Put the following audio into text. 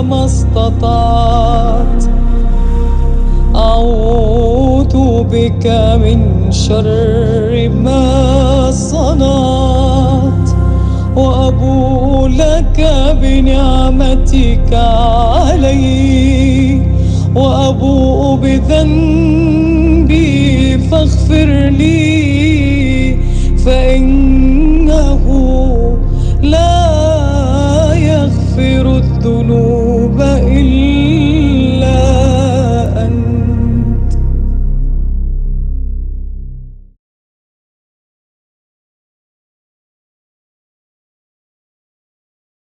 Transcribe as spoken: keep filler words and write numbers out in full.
ما استطعت. أعوذ بك من شر ما صنعت، وأبوء لك بنعمتك علي، وأبوء بذنبي فاغفر لي، فإنه لا يغفر الذنوب